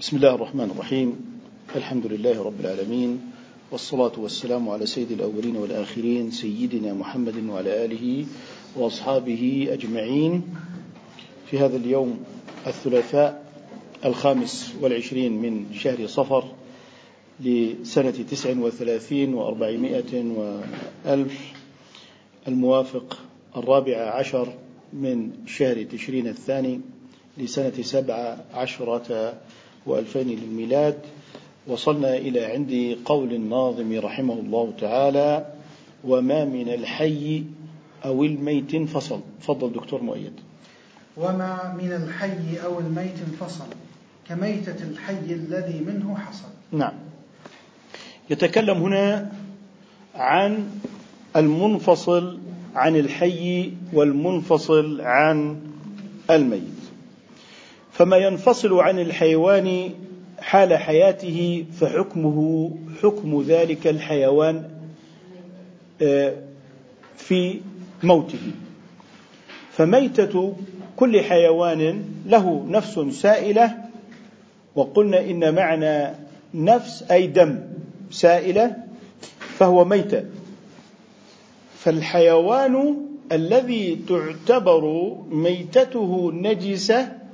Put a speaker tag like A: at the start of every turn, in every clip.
A: بسم الله الرحمن الرحيم. الحمد لله رب العالمين، والصلاة والسلام على سيد الأولين والآخرين سيدنا محمد وعلى آله وأصحابه أجمعين. في هذا اليوم الثلاثاء 25 من شهر صفر لسنة 39 و400 وألف، الموافق 14 من شهر تشرين الثاني لسنة 17 و2000 للميلاد. وصلنا إلى عند قول الناظم رحمه الله تعالى: وما من الحي أو الميت انفصل. فضل دكتور مؤيد.
B: وما من الحي أو الميت انفصل كميتة الحي الذي منه حصل.
A: نعم، يتكلم هنا عن المنفصل عن الحي والمنفصل عن الميت. فما ينفصل عن الحيوان حال حياته فحكمه حكم ذلك الحيوان في موته. فميتة كل حيوان له نفس سائلة، وقلنا إن معنى نفس أي دم سائلة فهو ميتة. فالحيوان الذي تعتبر ميتته نجسة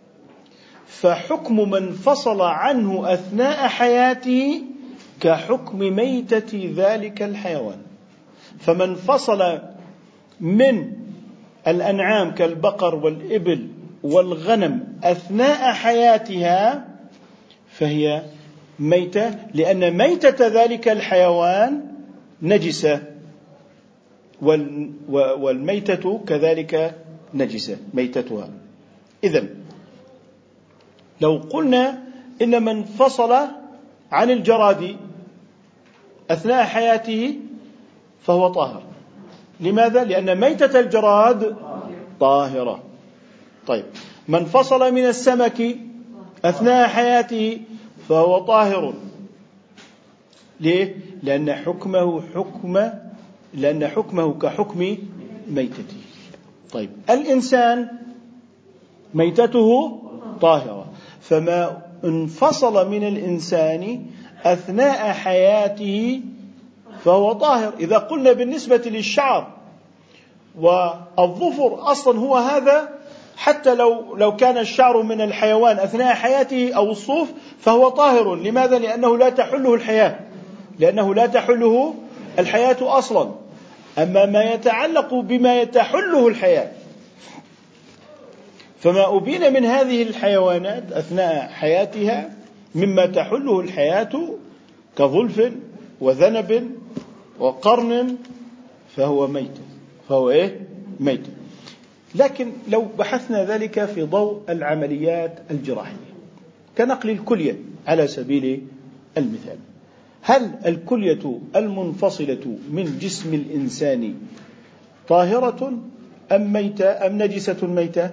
A: فحكم من فصل عنه أثناء حياته كحكم ميتة ذلك الحيوان. فمن فصل من الأنعام كالبقر والإبل والغنم أثناء حياتها فهي ميتة، لأن ميتة ذلك الحيوان نجسة، والميتة كذلك نجسة ميتتها. إذن لو قلنا إن من فصل عن الجراد أثناء حياته فهو طاهر. لماذا؟ لأن ميتة الجراد طاهرة. طيب، من فصل من السمك أثناء حياته فهو طاهر. ليه؟ لأن حكمه كحكم ميتته. طيب، الإنسان ميتته طاهرة، فما انفصل من الإنسان أثناء حياته فهو طاهر. إذا قلنا بالنسبة للشعر والظفر أصلا هو هذا، حتى لو كان الشعر من الحيوان أثناء حياته أو الصوف فهو طاهر. لماذا؟ لأنه لا تحله الحياة أصلا. أما ما يتعلق بما يتحله الحياة فما أبين من هذه الحيوانات أثناء حياتها مما تحله الحياة كظلف وذنب وقرن فهو ميت. لكن لو بحثنا ذلك في ضوء العمليات الجراحية كنقل الكلية على سبيل المثال، هل الكلية المنفصلة من جسم الإنسان طاهرة أم ميتة أم نجسة ميتة؟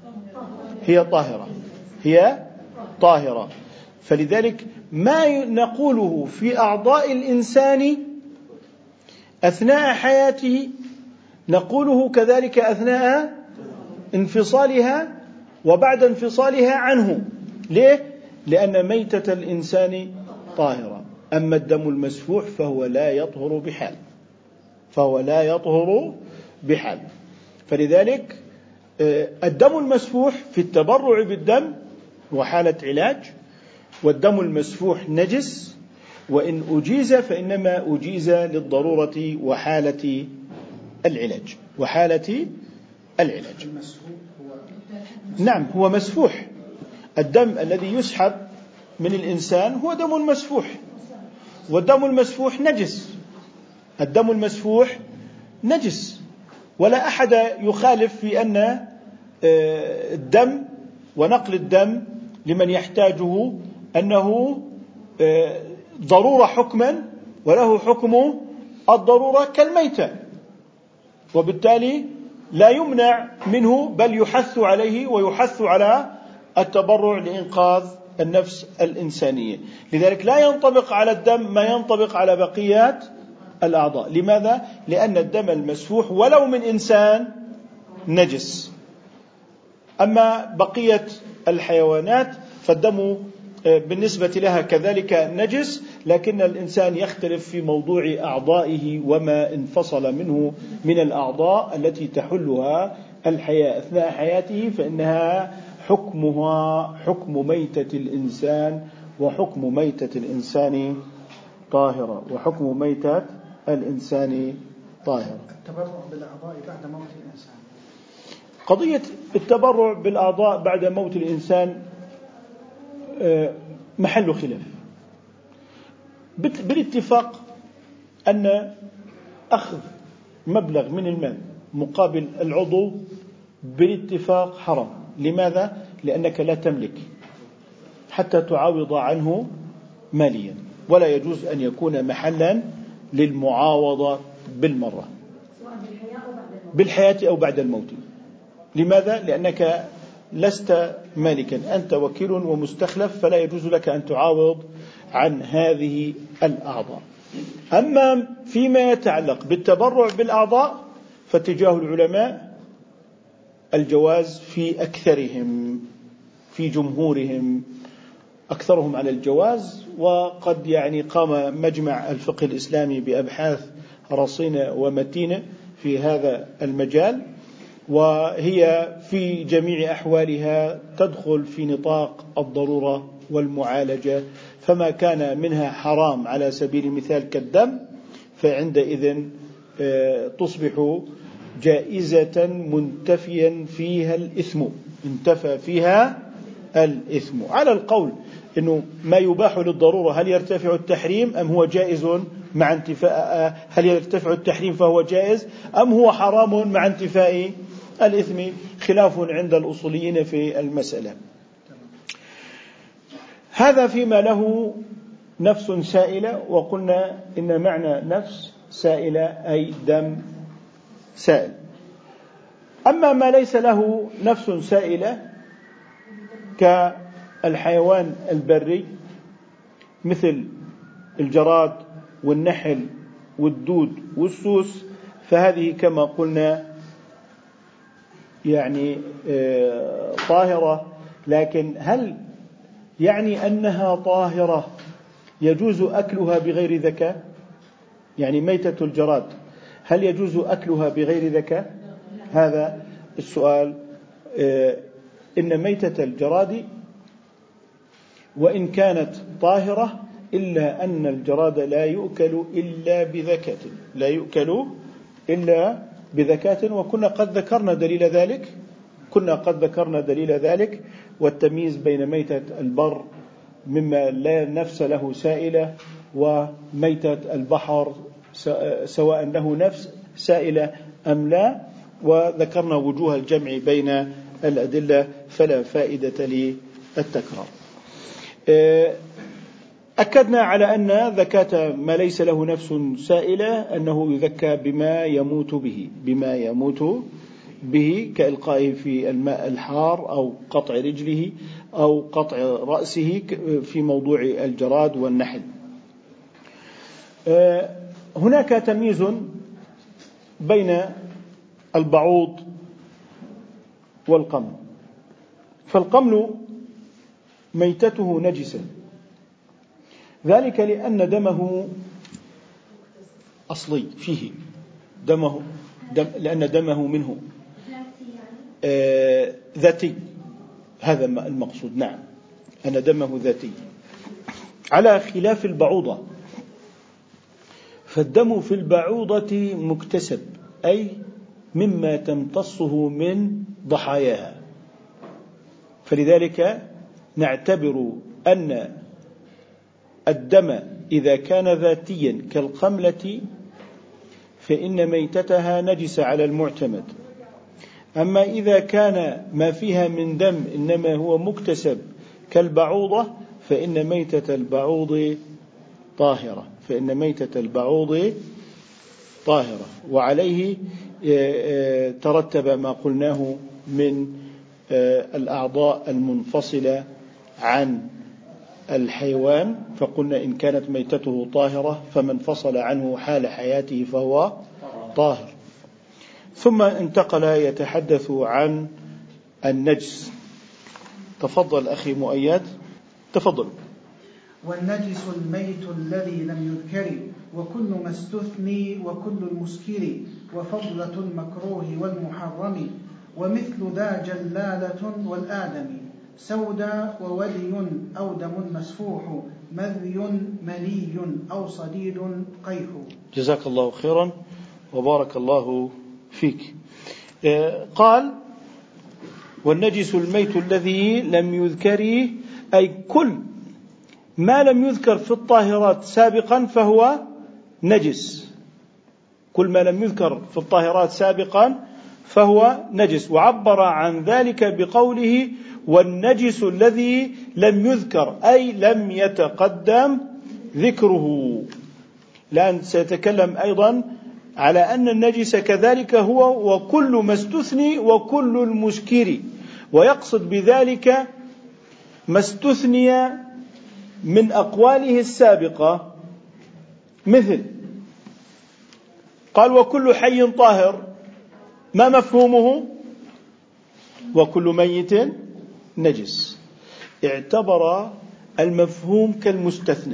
A: هي طاهرة. فلذلك ما نقوله في أعضاء الإنسان أثناء حياته نقوله كذلك أثناء انفصالها وبعد انفصالها عنه. ليه؟ لأن ميتة الإنسان طاهرة. أما الدم المسفوح فهو لا يطهر بحال. فلذلك الدم المسفوح في التبرع بالدم هو حالة علاج، والدم المسفوح نجس، وإن أجيز فإنما أجيز للضرورة وحالة العلاج. نعم، هو مسفوح. الدم الذي يسحب من الإنسان هو دم مسفوح، والدم المسفوح نجس. ولا أحد يخالف في أن الدم ونقل الدم لمن يحتاجه أنه ضرورة حكما، وله حكم الضرورة كالميتة، وبالتالي لا يمنع منه بل يحث عليه ويحث على التبرع لإنقاذ النفس الإنسانية. لذلك لا ينطبق على الدم ما ينطبق على بقيات الأعضاء. لماذا؟ لأن الدم المسفوح ولو من إنسان نجس. أما بقية الحيوانات فالدم بالنسبة لها كذلك نجس، لكن الإنسان يختلف في موضوع أعضائه وما انفصل منه من الأعضاء التي تحلها الحياة أثناء حياته، فإنها حكمها حكم ميتة الإنسان، وحكم ميتة الإنسان طاهرة، وحكم ميتة الإنسان طاهرة.
B: التبرع بالأعضاء بعد موت الإنسان،
A: قضية التبرع بالأعضاء بعد موت الإنسان محل خلاف. بالاتفاق أن أخذ مبلغ من المال مقابل العضو بالاتفاق حرام. لماذا؟ لأنك لا تملك حتى تعاوض عنه ماليا، ولا يجوز أن يكون محلا للمعاوضة بالمرة بالحياة أو بعد الموت. لماذا؟ لأنك لست مالكا، أنت وكيل ومستخلف، فلا يجوز لك أن تعاوض عن هذه الأعضاء. أما فيما يتعلق بالتبرع بالأعضاء فاتجاه العلماء الجواز في أكثرهم، في جمهورهم، أكثرهم على الجواز. وقد قام مجمع الفقه الإسلامي بأبحاث رصينة ومتينة في هذا المجال، وهي في جميع أحوالها تدخل في نطاق الضرورة والمعالجة، فما كان منها حرام على سبيل المثال كالدم فعندئذ تصبح جائزة منتفيا فيها الإثم، انتفى فيها الإثم. على القول إنه ما يباح للضرورة هل يرتفع التحريم أم هو جائز مع انتفاء، هل يرتفع التحريم فهو جائز أم هو حرام مع انتفاء الإثم، خلاف عند الأصوليين في المسألة. هذا فيما له نفس سائلة، وقلنا إن معنى نفس سائلة أي دم سائل. أما ما ليس له نفس سائلة كالحيوان البري مثل الجراد والنحل والدود والسوس، فهذه كما قلنا طاهرة. لكن هل أنها طاهرة يجوز أكلها بغير ذكاء؟ ميتة الجراد هل يجوز أكلها بغير ذكاء؟ هذا السؤال. إن ميتة الجراد وإن كانت طاهرة إلا أن الجراد لا يؤكل إلا بذكاة، لا يؤكل إلا بذكاة، وكنا قد ذكرنا دليل ذلك، والتمييز بين ميتة البر مما لا نفس له سائلة وميتة البحر سواء له نفس سائلة أم لا، وذكرنا وجوه الجمع بين الأدلة فلا فائدة للتكرار. أكدنا على أن ذكاة ما ليس له نفس سائلة أنه يذكى بما يموت به كإلقائه في الماء الحار أو قطع رجله أو قطع رأسه في موضوع الجراد والنحل. هناك تمييز بين البعوض والقمل. فالقمل ميتته نجسة، ذلك لأن دمه أصلي فيه لأن دمه منه ذاتي، هذا المقصود. نعم، أن دمه ذاتي، على خلاف البعوضة، فالدم في البعوضة مكتسب أي مما تمتصه من ضحاياها، فلذلك نعتبر أن الدم إذا كان ذاتيا كالقملة فإن ميتتها نجس على المعتمد. أما إذا كان ما فيها من دم إنما هو مكتسب كالبعوضة فإن ميتة البعوض طاهرة، وعليه ترتب ما قلناه من الأعضاء المنفصلة عن الحيوان، فقلنا إن كانت ميتته طاهرة فمن فصل عنه حال حياته فهو طاهر. ثم انتقل يتحدث عن النجس. تفضل أخي مؤيد. تفضل.
B: والنجس الميت الذي لم يذكر وكل ما استثني وكل المسكر وفضلة المكروه والمحرم ومثل ذا جلالة والآدم سودا وودي أو دم مسفوح مذي مني أو صديد قيح.
A: جزاك الله خيرا وبارك الله فيك. قال والنجس الميت الذي لم يذكر، أي كل ما لم يذكر في الطاهرات سابقا فهو نجس. كل ما لم يذكر في الطاهرات سابقا فهو نجس. وعبر عن ذلك بقوله والنجس الذي لم يذكر، أي لم يتقدم ذكره. الآن سيتكلم أيضا على أن النجس كذلك هو وكل ما استثني وكل المسكر، ويقصد بذلك ما استثني من أقواله السابقة، مثل قال وكل حي طاهر، ما مفهومه؟ وكل ميت نجس. اعتبر المفهوم كالمستثنى.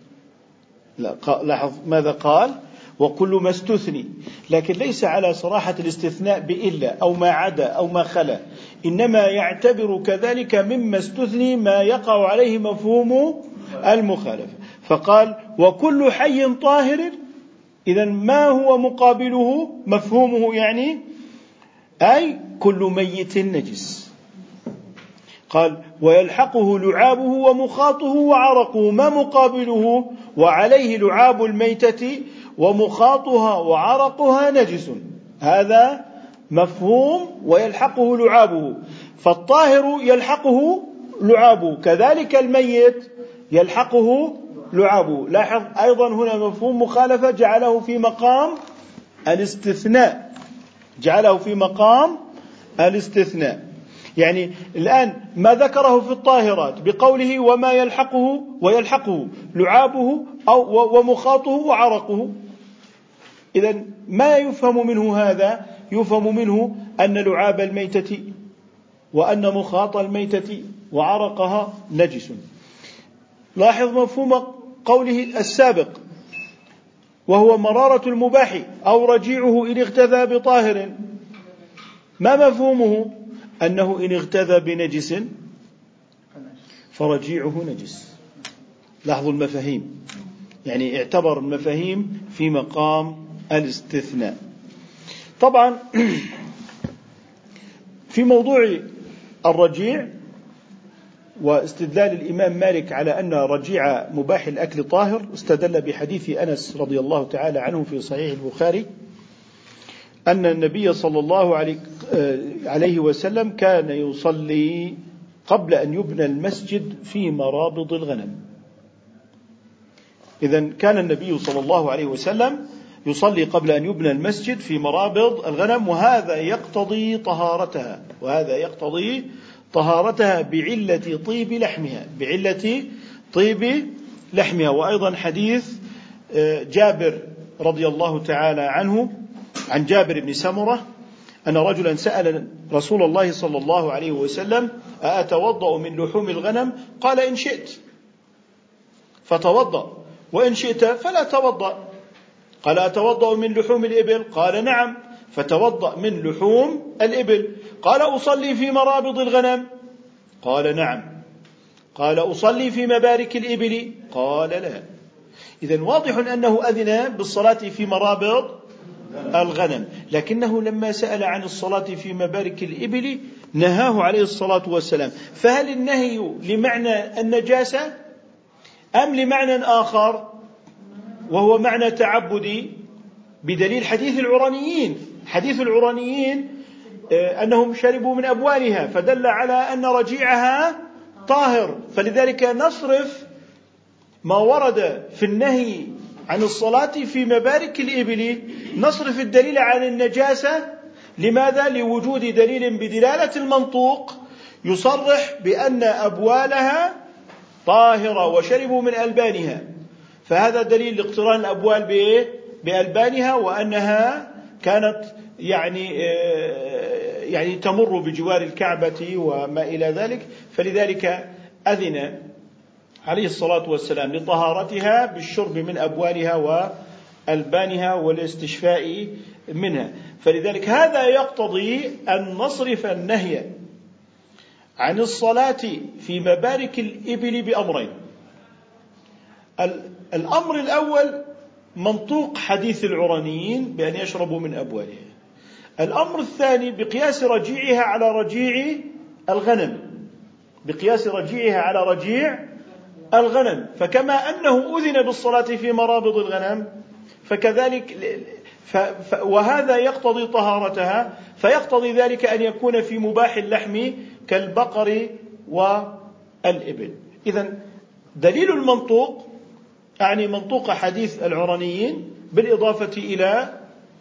A: لاحظ ماذا قال؟ وكل ما استثني، لكن ليس على صراحة الاستثناء بإلا أو ما عدا أو ما خلا، إنما يعتبر كذلك مما استثني ما يقع عليه مفهوم المخالفة. فقال وكل حي طاهر، إذن ما هو مقابله مفهومه؟ يعني أي كل ميت نجس. قال ويلحقه لعابه ومخاطه وعرقه، ما مقابله؟ وعليه لعاب الميتة ومخاطها وعرقها نجس. هذا مفهوم ويلحقه لعابه، فالطاهر يلحقه لعابه، كذلك الميت يلحقه لعابه. لاحظ أيضا هنا مفهوم مخالفة جعله في مقام الاستثناء، جعله في مقام الاستثناء. يعني الآن ما ذكره في الطاهرات بقوله وما يلحقه ويلحقه لعابه أو ومخاطه وعرقه، إذن ما يفهم منه هذا؟ يفهم منه أن لعاب الميتة وأن مخاط الميتة وعرقها نجس. لاحظ مفهوم قوله السابق وهو مرارة المباح أو رجيعه إن اغتذى بطاهر، ما مفهومه؟ أنه إن اغتذى بنجس فرجيعه نجس. لاحظوا المفاهيم، يعني اعتبر المفاهيم في مقام الاستثناء. طبعا في موضوع الرجيع واستدلال الإمام مالك على أن رجيع مباح الأكل طاهر، استدل بحديث أنس رضي الله تعالى عنه في صحيح البخاري أن النبي صلى الله عليه وسلم كان يصلي قبل أن يبنى المسجد في مرابض الغنم. إذن كان النبي صلى الله عليه وسلم يصلي قبل أن يبنى المسجد في مرابض الغنم، وهذا يقتضي طهارتها، وهذا يقتضي طهارتها بعلة طيب لحمها، بعلة طيب لحمها. وأيضا حديث جابر رضي الله تعالى عنه عن جابر بن سمرة أن رجلا سأل رسول الله صلى الله عليه وسلم أتوضأ من لحوم الغنم؟ قال إن شئت فتوضأ وإن شئت فلا توضأ. قال أتوضأ من لحوم الإبل؟ قال نعم، فتوضأ من لحوم الإبل. قال أصلي في مرابض الغنم؟ قال نعم. قال أصلي في مبارك الإبل؟ قال لا. إذن واضح أنه أذن بالصلاة في مرابض الغنم، لكنه لما سأل عن الصلاة في مبارك الإبل نهاه عليه الصلاة والسلام. فهل النهي لمعنى النجاسة أم لمعنى آخر وهو معنى تعبدي؟ بدليل حديث العرانيين، حديث العرانيين أنهم شربوا من أبوالها فدل على أن رجيعها طاهر، فلذلك نصرف ما ورد في النهي عن الصلاة في مبارك الإبل، نصرف الدليل عن النجاسة. لماذا؟ لوجود دليل بدلالة المنطوق يصرح بأن أبوالها طاهرة وشربوا من ألبانها، فهذا دليل لاقتران الأبوال بألبانها وأنها كانت يعني تمر بجوار الكعبة وما إلى ذلك. فلذلك أذن عليه الصلاة والسلام لطهارتها بالشرب من أبوالها وألبانها والاستشفاء منها. فلذلك هذا يقتضي أن نصرف النهي عن الصلاة في مبارك الإبل بأمرين. الأمر الأول منطوق حديث العرانيين بأن يشربوا من أبوالها. الأمر الثاني بقياس رجيعها على رجيع الغنم، بقياس رجيعها على رجيع الغنم. فكما أنه أذن بالصلاة في مرابض الغنم فكذلك وهذا يقتضي طهارتها، فيقتضي ذلك أن يكون في مباح اللحم كالبقر والإبل. إذن دليل المنطوق يعني منطوق حديث العرانيين بالإضافة إلى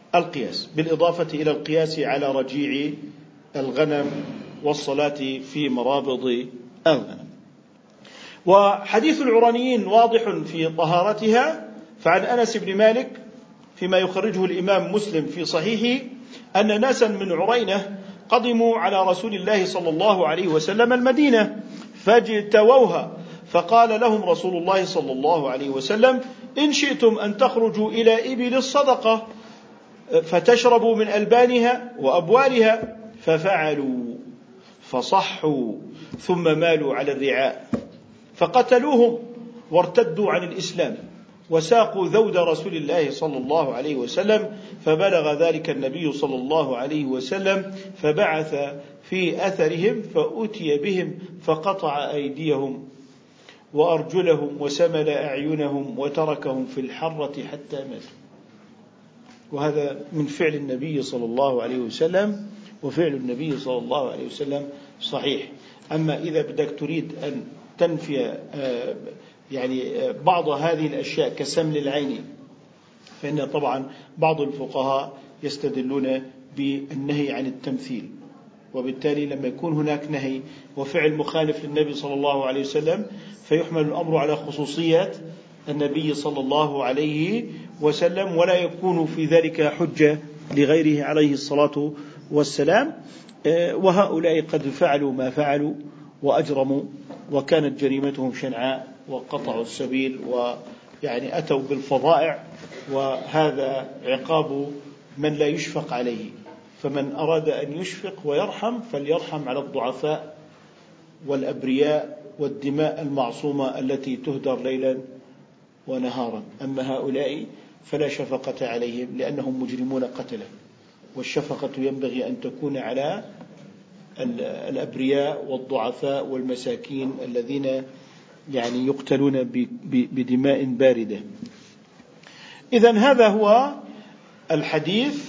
A: القياس على رجيع الغنم والصلاة في مرابض الغنم. وحديث العرانيين واضح في طهارتها. فعن أنس بن مالك فيما يخرجه الإمام مسلم في صحيحه أن ناسا من عرينة قدموا على رسول الله صلى الله عليه وسلم المدينة فاجتووها، فقال لهم رسول الله صلى الله عليه وسلم: إن شئتم أن تخرجوا إلى إبل الصدقة فتشربوا من ألبانها وأبوالها. ففعلوا فصحوا ثم مالوا على الرعاء فقتلوهم وارتدوا عن الإسلام وساقوا ذود رسول الله صلى الله عليه وسلم، فبلغ ذلك النبي صلى الله عليه وسلم فبعث في أثرهم فأتي بهم فقطع أيديهم وأرجلهم وسمل أعينهم وتركهم في الحرة حتى ماتوا. وهذا من فعل النبي صلى الله عليه وسلم، وفعل النبي صلى الله عليه وسلم صحيح. أما إذا بدك تريد أن تنفي بعض هذه الأشياء كسمل العين، فإن طبعا بعض الفقهاء يستدلون بالنهي عن التمثيل، وبالتالي لما يكون هناك نهي وفعل مخالف للنبي صلى الله عليه وسلم فيحمل الأمر على خصوصيات النبي صلى الله عليه وسلم، ولا يكون في ذلك حجة لغيره عليه الصلاة والسلام. وهؤلاء قد فعلوا ما فعلوا وأجرموا وكانت جريمتهم شنعاء وقطعوا السبيل أتوا بالفظائع، وهذا عقاب من لا يشفق عليه. فمن أراد أن يشفق ويرحم فليرحم على الضعفاء والأبرياء والدماء المعصومة التي تهدر ليلا ونهارا. أما هؤلاء فلا شفقة عليهم لأنهم مجرمون قتلة، والشفقة ينبغي أن تكون على الأبرياء والضعفاء والمساكين الذين يقتلون بدماء باردة. إذن هذا هو الحديث.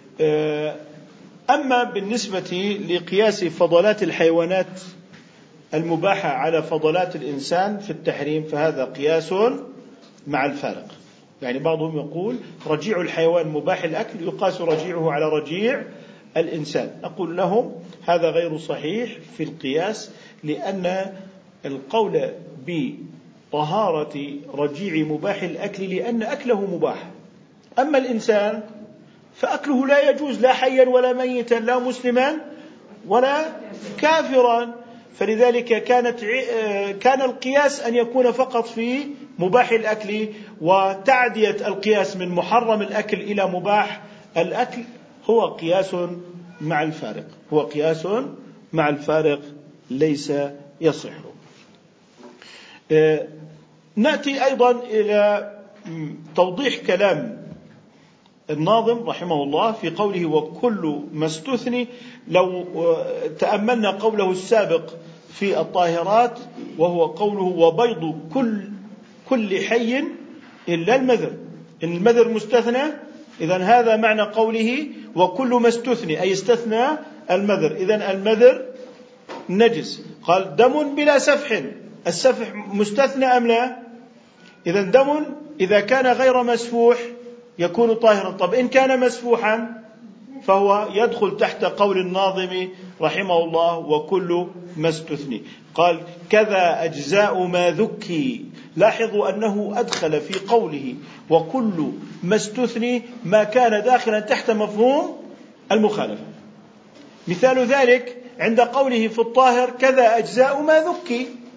A: أما بالنسبة لقياس فضلات الحيوانات المباحة على فضلات الإنسان في التحريم فهذا قياس مع الفارق. بعضهم يقول رجيع الحيوان مباح الأكل يقاس رجيعه على رجيع الإنسان. أقول لهم هذا غير صحيح في القياس، لأن القول بطهارة رجيع مباح الأكل لأن أكله مباح. أما الإنسان فأكله لا يجوز لا حيا ولا ميتا، لا مسلما ولا كافرا. فلذلك كان القياس أن يكون فقط في مباح الأكل، وتعدية القياس من محرم الأكل إلى مباح الأكل هو قياس مع الفارق ليس يصح. نأتي أيضا إلى توضيح كلام الناظم رحمه الله في قوله وكل ما استثني. لو تأملنا قوله السابق في الطاهرات وهو قوله وبيض كل حي إلا المذر مستثنى. إذن هذا معنى قوله وكل ما استثني أي استثنى المذر. إذن المذر نجس. قال دم بلا سفح، السفح مستثنى أم لا؟ إذن دم إذا كان غير مسفوح يكون طاهرا. طب إن كان مسفوحا فهو يدخل تحت قول الناظم رحمه الله وكل ما استثني. قال كذا أجزاء ما ذكي. لاحظوا أنه أدخل في قوله وكل ما استثني ما كان داخلا تحت مفهوم المخالفة. مثال ذلك عند قوله في الطاهر كذا أجزاء ما ذكي.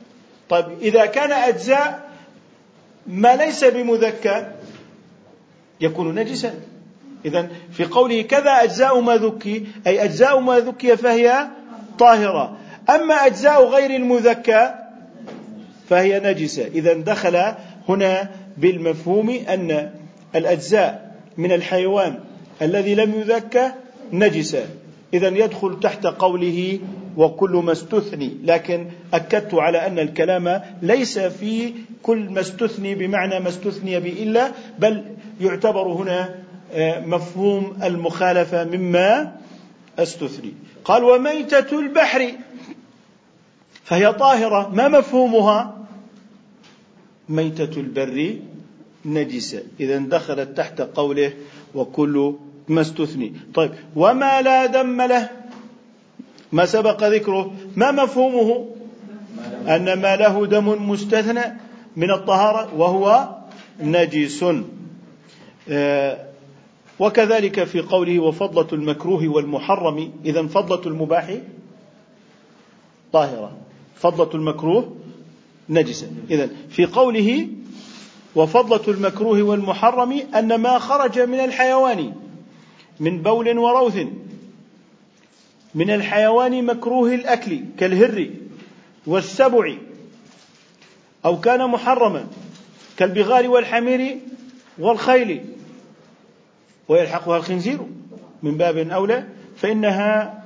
A: طيب إذا كان أجزاء ما ليس بمذكى يكون نجسا. إذن في قوله كذا أجزاء ما ذكي، أي أجزاء ما ذكي فهي طاهرة، أما أجزاء غير المذكى فهي نجسة. إذن دخل هنا بالمفهوم أن الأجزاء من الحيوان الذي لم يذكى نجسة، إذن يدخل تحت قوله وكل ما استثني. لكن أكدت على أن الكلام ليس في كل ما استثني بمعنى ما استثني بإلا، بل يعتبر هنا مفهوم المخالفة مما استثني. قال وميتة البحر فهي طاهرة، ما مفهومها؟ ميتة البر نجسة، إذن دخلت تحت قوله وكل ما استثني. طيب وما لا دم له ما سبق ذكره، ما مفهومه؟ أن ما له دم مستثنى من الطهارة وهو نجس. وكذلك في قوله وفضلة المكروه والمحرم، إذن فضلة المباح طاهرة، فضلة المكروه نجسة. إذن في قوله وفضلة المكروه والمحرم أن ما خرج من الحيوان من بول وروث، من الحيوان مكروه الأكل كالهر والسبع، أو كان محرما كالبغال والحمير والخيل، ويلحقها الخنزير من باب أولى، فإنها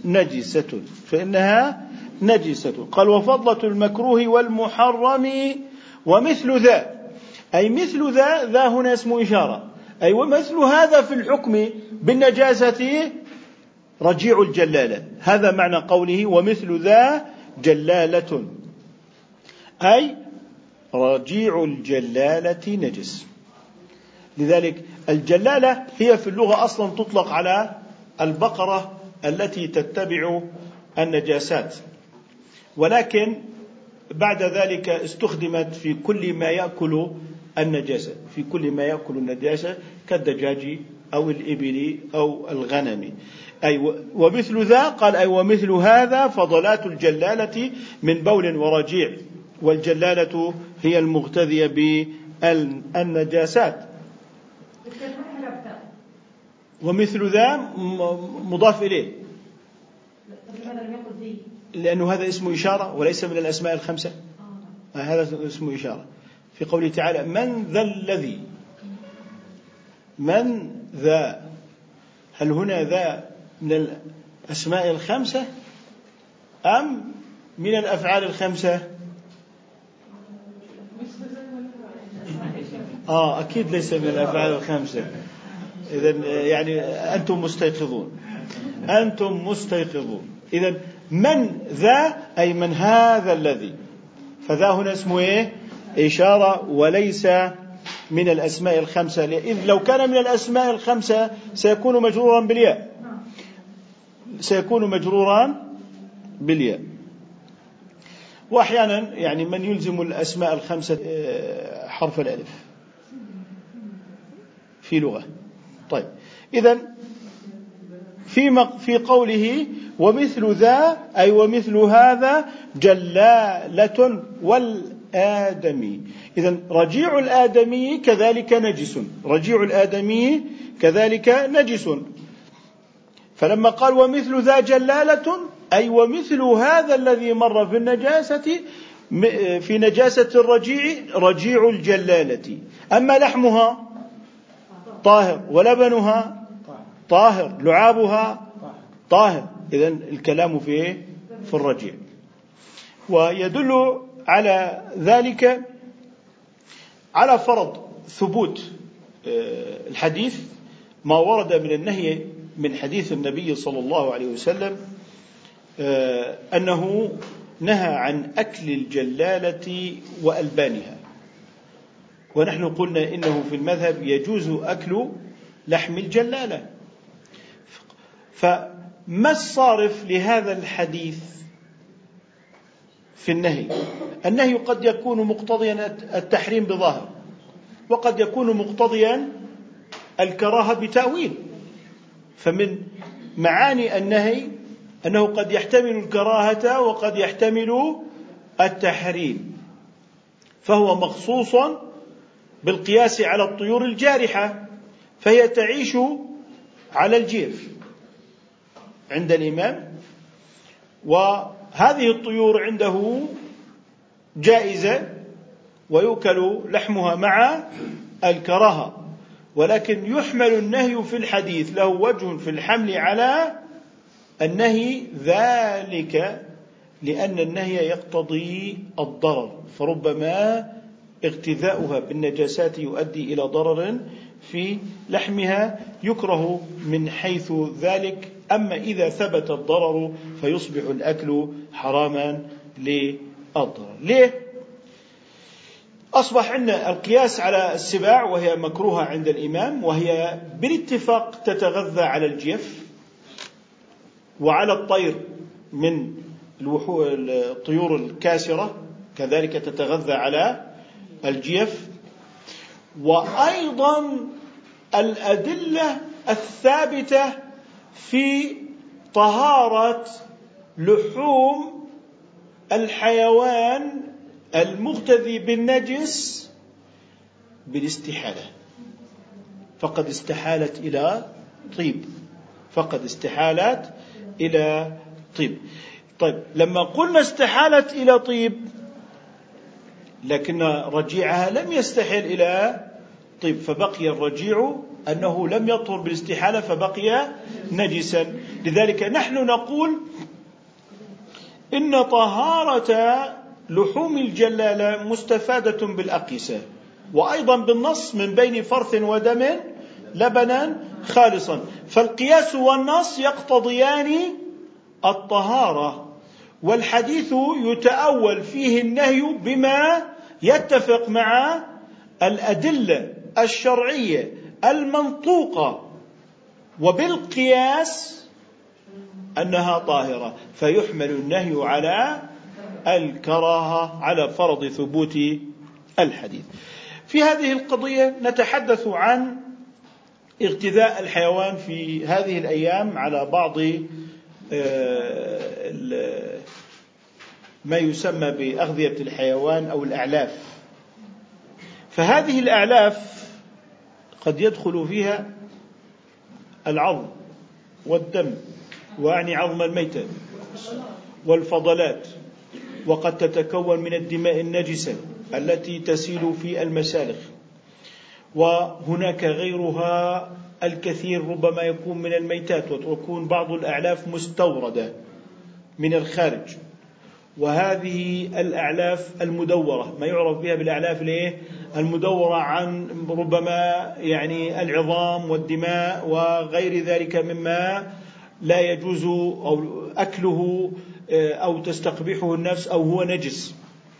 A: نجسة. قال وفضلة المكروه والمحرم ومثل ذا، أي مثل ذا هنا اسم إشارة، أي ومثل هذا في الحكم بالنجاسة رجيع الجلالة. هذا معنى قوله ومثل ذا جلالة، أي رجيع الجلالة نجس. لذلك الجلالة هي في اللغة أصلا تطلق على البقرة التي تتبع النجاسات، ولكن بعد ذلك استخدمت في كل ما يأكل النجاسة، في كل ما يأكل النجاسة كالدجاج أو الإبل أو الغنم. أي ومثل ذا، قال أي ومثل هذا فضلات الجلالة من بول ورجيع، والجلالة هي المغتذية بالنجاسات. ومثل ذا مضاف إليه لأنه هذا اسم إشارة وليس من الأسماء الخمسة، هذا اسم إشارة. في قوله تعالى من ذا الذي، من ذا، هل هنا ذا من الأسماء الخمسة أم من الأفعال الخمسة؟ أكيد ليس من الأفعال الخمسة. إذن يعني أنتم مستيقظون. إذن من ذا أي من هذا الذي، فذا هنا اسمه إيه؟ إشارة وليس من الأسماء الخمسة، إذ لو كان من الأسماء الخمسة سيكون مجرورا بالياء. وأحيانا يعني من يلزم الأسماء الخمسة حرف الألف في لغة. طيب إذن في قوله ومثل ذا أي ومثل هذا جلالة والآدمي. إذن رجيع الآدمي كذلك نجس، فلما قال ومثل ذا جلالة أي ومثل هذا الذي مر في النجاسة، في نجاسة الرجيع رجيع الجلالة. أما لحمها طاهر ولبنها طاهر، لعابها طاهر. إذن الكلام في الرجيع. ويدل على ذلك على فرض ثبوت الحديث ما ورد من النهي من حديث النبي صلى الله عليه وسلم أنه نهى عن أكل الجلالة وألبانها، ونحن قلنا إنه في المذهب يجوز أكل لحم الجلالة. فما الصارف لهذا الحديث في النهي؟ النهي قد يكون مقتضيا التحريم بظاهر، وقد يكون مقتضيا الكراهة بتأويل. فمن معاني النهي أنه قد يحتمل الكراهة وقد يحتمل التحريم. فهو مخصوص بالقياس على الطيور الجارحة، فهي تعيش على الجيف عند الإمام، وهذه الطيور عنده جائزة ويؤكل لحمها مع الكراهة، ولكن يحمل النهي في الحديث له وجه في الحمل على النهي، ذلك لأن النهي يقتضي الضرر، فربما اغتذاؤها بالنجاسات يؤدي إلى ضرر في لحمها يكره من حيث ذلك. أما إذا ثبت الضرر فيصبح الأكل حراما للضرر. ليه؟ أصبح عندنا القياس على السباع وهي مكروهة عند الإمام، وهي بالاتفاق تتغذى على الجيف وعلى الطير من الطيور الكاسرة كذلك تتغذى على الجيف. وأيضا الأدلة الثابتة في طهارة لحوم الحيوان المغتذي بالنجس بالاستحالة، فقد استحالت إلى طيب، فقد استحالت إلى طيب. طيب، لما قلنا استحالت إلى طيب لكن رجيعها لم يستحل إلى طيب، فبقي الرجيع أنه لم يطهر بالاستحالة فبقي نجسا. لذلك نحن نقول إن طهارة لحوم الجلالة مستفادة بالأقيسة، وأيضا بالنص من بين فرث ودم لبنا خالصا، فالقياس والنص يقتضيان الطهارة، والحديث يتأول فيه النهي بما يتفق مع الأدلة الشرعية المنطوقة وبالقياس أنها طاهرة، فيحمل النهي على الكراهة على فرض ثبوت الحديث. في هذه القضية نتحدث عن اغتذاء الحيوان في هذه الأيام على بعض ما يسمى بأغذية الحيوان أو الأعلاف. فهذه الأعلاف قد يدخل فيها العظم والدم، وأعني عظم الميتة والفضلات، وقد تتكون من الدماء النجسة التي تسيل في المسالخ، وهناك غيرها الكثير ربما يكون من الميتات، وتكون بعض الأعلاف مستوردة من الخارج. وهذه الأعلاف المدورة ما يعرف بها بالأعلاف المدورة عن ربما يعني العظام والدماء وغير ذلك مما لا يجوز أو أكله أو تستقبحه النفس أو هو نجس.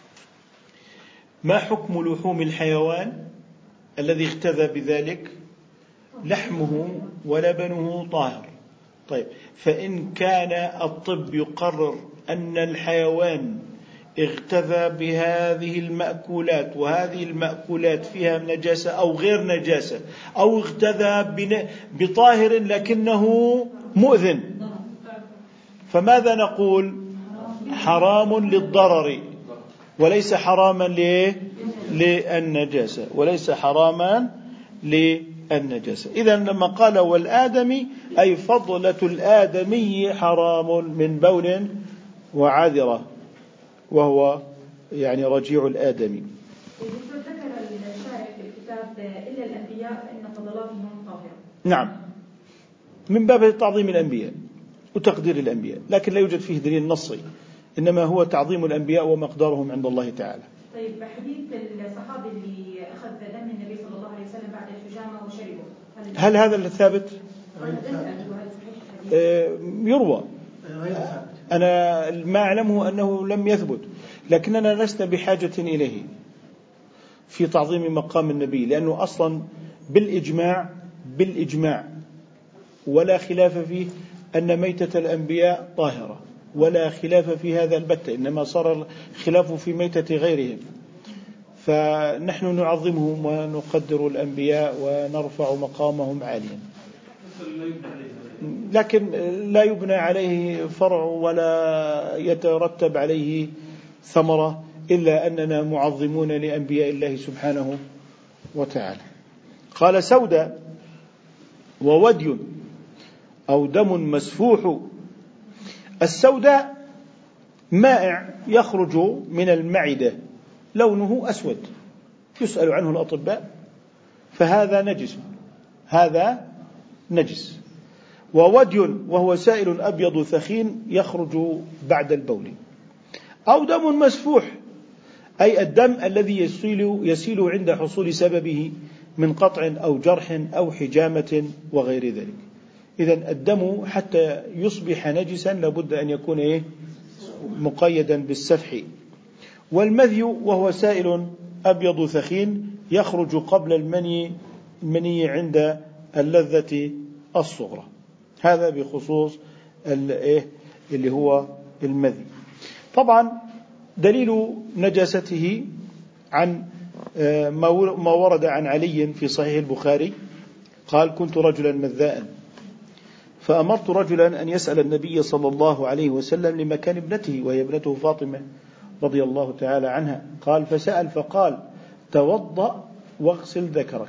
A: ما حكم لحوم الحيوان الذي اغتذى بذلك؟ لحمه ولبنه طاهر. طيب، فإن كان الطب يقرر أن الحيوان اغتذى بهذه المأكولات وهذه المأكولات فيها نجاسة أو غير نجاسة، أو اغتذى بطاهر لكنه مؤذن، فماذا نقول؟ حرام للضرر وليس حراما للنجاسة، وليس حراما للنجاسة. إذن لما قال والآدمي أي فضلة الآدمي حرام من بول وعذرة، وهو يعني رجيع الآدمي.
C: ذكر الشارح في الكتاب إلا الأنبياء فإن فضلاتهم طاهرة.
A: نعم، من باب تعظيم الأنبياء وتقدير الأنبياء، لكن لا يوجد فيه دليل نصي، إنما هو تعظيم الأنبياء ومقدارهم عند الله تعالى.
C: طيب، حديث الصحابي اللي أخذ دم النبي صلى الله عليه وسلم بعد الحجامة وشربه،
A: هل هذا الثابت؟ يروى، أنا ما أعلمه أنه لم يثبت، لكننا لسنا بحاجة إليه في تعظيم مقام النبي، لأنه أصلا بالإجماع ولا خلاف فيه أن ميتة الأنبياء طاهرة، ولا خلاف في هذا البتة، إنما صار الخلاف في ميتة غيرهم. فنحن نعظمهم ونقدر الأنبياء ونرفع مقامهم عاليا، لكن لا يبنى عليه فرع ولا يترتب عليه ثمرة إلا أننا معظمون لأنبياء الله سبحانه وتعالى. قال سوداء وودي أو دم مسفوح. السوداء مائع يخرج من المعدة لونه أسود يسأل عنه الأطباء، فهذا نجس، هذا نجس. وودي وهو سائل أبيض ثخين يخرج بعد البول. أو دم مسفوح أي الدم الذي يسيل عند حصول سببه من قطع أو جرح أو حجامة وغير ذلك. إذن الدم حتى يصبح نجسا لابد أن يكون مقيدا بالسفح. والمذي وهو سائل أبيض ثخين يخرج قبل المني عند اللذة الصغرى. هذا بخصوص اللي هو المذي. طبعا دليل نجاسته عن ما ورد عن علي في صحيح البخاري قال: كنت رجلا مذاء فأمرت رجلا أن يسأل النبي صلى الله عليه وسلم لمكان ابنته وهي ابنته فاطمة رضي الله تعالى عنها. قال: فسأل فقال: توضأ واغسل ذكرك،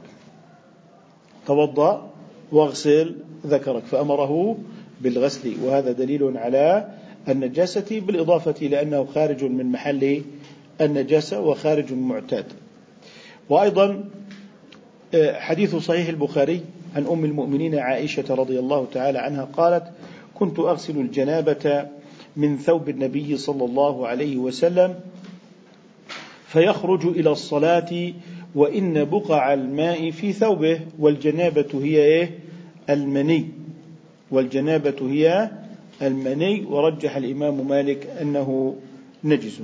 A: توضأ واغسل ذكرك، فأمره بالغسل. وهذا دليل على النجاسة بالإضافة إلى أنه خارج من محل النجاسة وخارج معتاد. وأيضا حديث صحيح البخاري عن أم المؤمنين عائشة رضي الله تعالى عنها قالت: كنت أغسل الجنابة من ثوب النبي صلى الله عليه وسلم فيخرج إلى الصلاة وإن بقع الماء في ثوبه، والجنابة هي المني، والجنابة هي المني. ورجح الإمام مالك أنه نجس.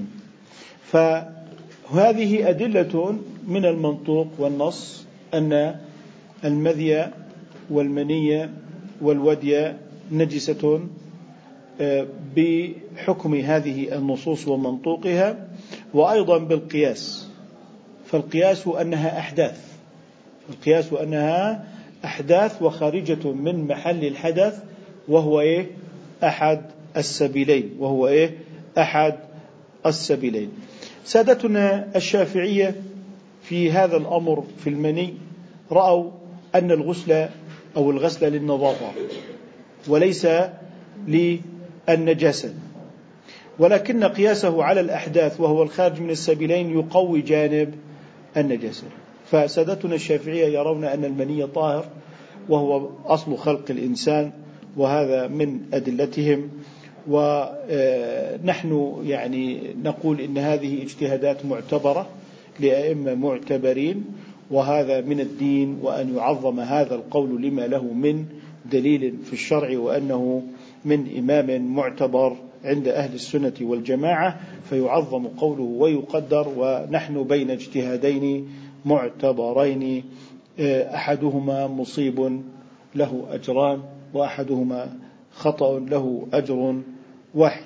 A: فهذه أدلة من المنطوق والنص أن المذي والمني والودي نجسة بحكم هذه النصوص ومنطوقها. وأيضا بالقياس، فالقياس أنها أحداث، القياس أنها أحداث وخارجة من محل الحدث، وهو أحد السبيلين، وهو أحد السبيلين. سادتنا الشافعية في هذا الأمر في المني رأوا أن الغسل أو الغسل للنظافة وليس للنجاسة، ولكن قياسه على الأحداث وهو الخارج من السبيلين يقوي جانب النجاسة. فسادتنا الشافعية يرون أن المني طاهر وهو أصل خلق الإنسان، وهذا من أدلتهم. ونحن نقول إن هذه اجتهادات معتبرة لأئمة معتبرين، وهذا من الدين، وأن يعظم هذا القول لما له من دليل في الشرع، وأنه من إمام معتبر عند أهل السنة والجماعة، فيعظم قوله ويقدر. ونحن بين اجتهادين معتبرين، أحدهما مصيب له أجران وأحدهما خطأ له أجر واحد.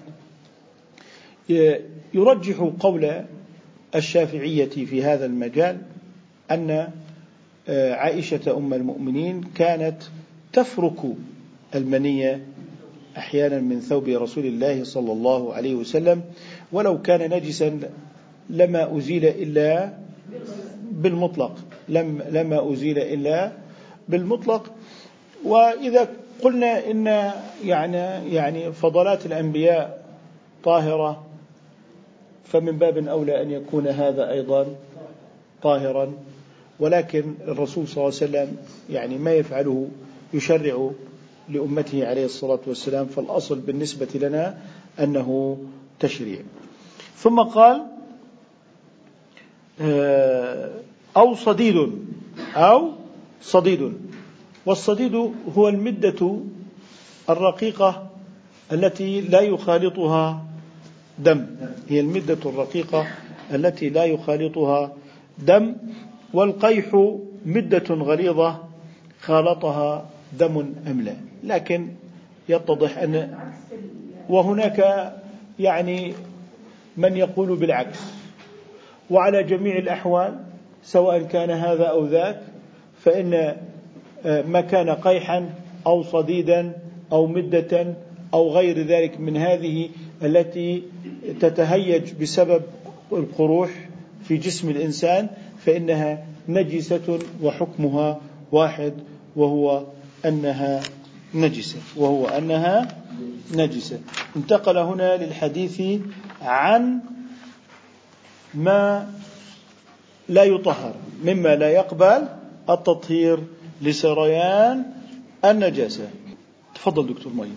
A: يرجح قول الشافعية في هذا المجال أن عائشة أم المؤمنين كانت تفرك المني أحيانا من ثوب رسول الله صلى الله عليه وسلم، ولو كان نجسا لما أزيل إلا بالمطلق، لما أزيل إلا بالمطلق. وإذا قلنا إن يعني فضلات الأنبياء طاهرة، فمن باب أولى أن يكون هذا أيضا طاهرا. ولكن الرسول صلى الله عليه وسلم ما يفعله يشرع لأمته عليه الصلاة والسلام، فالأصل بالنسبة لنا أنه تشريع. ثم قال: أو صديد. والصديد هو المدة الرقيقة التي لا يخالطها دم، هي المدة الرقيقة التي لا يخالطها دم. والقيح مدة غليظة خالطها دم أم لا. لكن يتضح أن وهناك من يقول بالعكس. وعلى جميع الأحوال سواء كان هذا أو ذاك، فإن ما كان قيحا أو صديدا أو مدة أو غير ذلك من هذه التي تتهيج بسبب القروح في جسم الإنسان فإنها نجسة وحكمها واحد، وهو أنها نجسة. انتقل هنا للحديث عن ما لا يطهر مما لا يقبل التطهير لسريان النجاسة. تفضل دكتور مؤيد.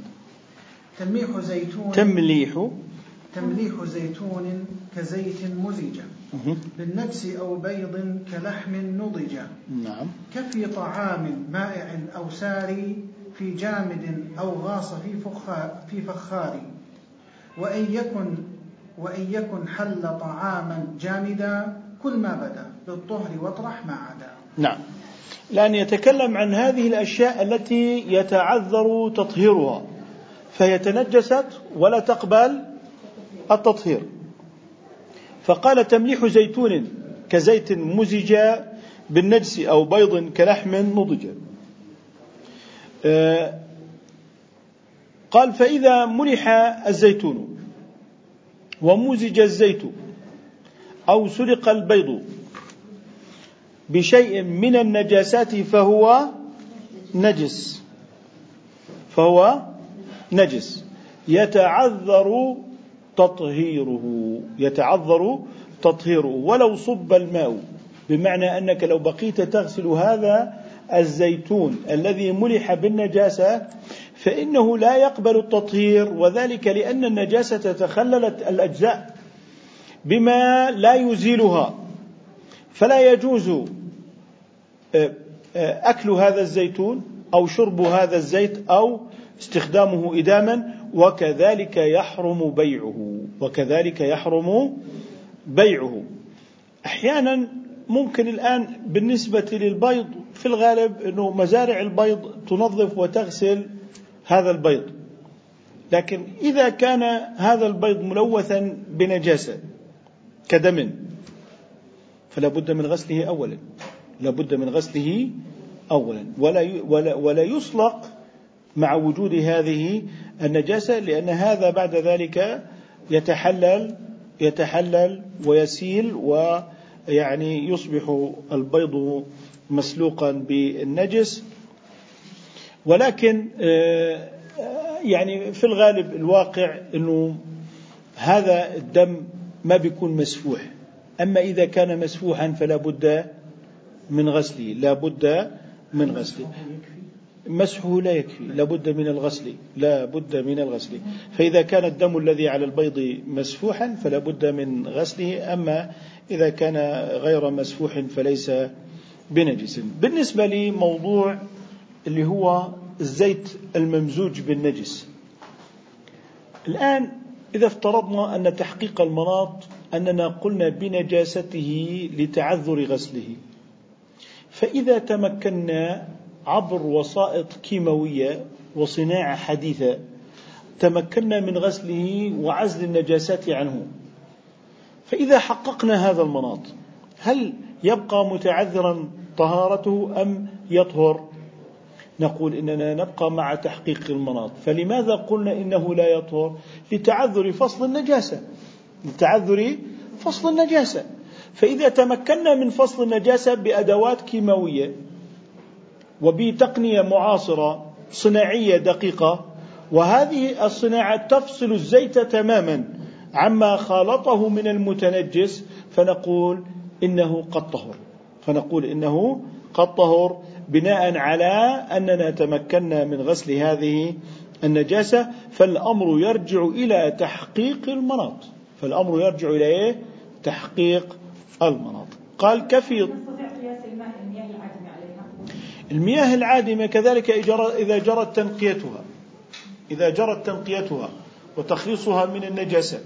B: تمليح زيتون كزيت مزج بالنجس أو بيض كلحم نضج.
A: نعم.
B: كفي طعام مائع أو ساري في جامد أو غاص في فخار. وإن يكن حل طعاما جامدا كل ما بدا بالطهر واطرح ما عدا.
A: نعم. لأن يتكلم عن هذه الأشياء التي يتعذر تطهيرها فهي تنجست ولا تقبل التطهير، فقال تمليح زيتون كزيت مزج بالنجس أو بيض كلحم نضج. قال فإذا ملح الزيتون ومزج الزيت أو سرق البيض بشيء من النجاسات فهو نجس يتعذر تطهيره ولو صب الماء، بمعنى أنك لو بقيت تغسل هذا الزيتون الذي ملح بالنجاسة فإنه لا يقبل التطهير، وذلك لأن النجاسة تخللت الأجزاء بما لا يزيلها، فلا يجوز أكل هذا الزيتون أو شرب هذا الزيت أو استخدامه إداما، وكذلك يحرم بيعه. أحيانا ممكن الآن بالنسبة للبيض في الغالب أنه مزارع البيض تنظف وتغسل هذا البيض، لكن إذا كان هذا البيض ملوثا بنجاسة كدم فلا بد من غسله أولا، ولا يصلق مع وجود هذه النجاسة، لأن هذا بعد ذلك يتحلل ويسيل، ويعني يصبح البيض مسلوقا بالنجس. ولكن يعني في الغالب الواقع أنه هذا الدم ما بيكون مسفوح، أما إذا كان مسفوحا فلا بد من غسله. مسحه لا يكفي، لا بد من الغسل. فإذا كان الدم الذي على البيض مسفوحا فلا بد من غسله، أما إذا كان غير مسفوح فليس بنجس. بالنسبة لموضوع اللي هو الزيت الممزوج بالنجس، الآن إذا افترضنا أن تحقيق المناط أننا قلنا بنجاسته لتعذر غسله، فإذا تمكنا عبر وسائط كيماوية وصناعة حديثة تمكنا من غسله وعزل النجاسات عنه، فإذا حققنا هذا المناط هل يبقى متعذرا طهارته أم يطهر؟ نقول إننا نبقى مع تحقيق المناط. فلماذا قلنا إنه لا يطهر؟ لتعذر فصل النجاسة. فإذا تمكنا من فصل النجاسة بأدوات كيماوية وبتقنية معاصرة صناعية دقيقة، وهذه الصناعة تفصل الزيت تماما عما خالطه من المتنجس، فنقول إنه قد طهر بناء على أننا تمكنا من غسل هذه النجاسة. فالأمر يرجع إلى تحقيق المناط. قال كفي المياه العادمة كذلك إذا جرت تنقيتها وتخليصها من النجاسات،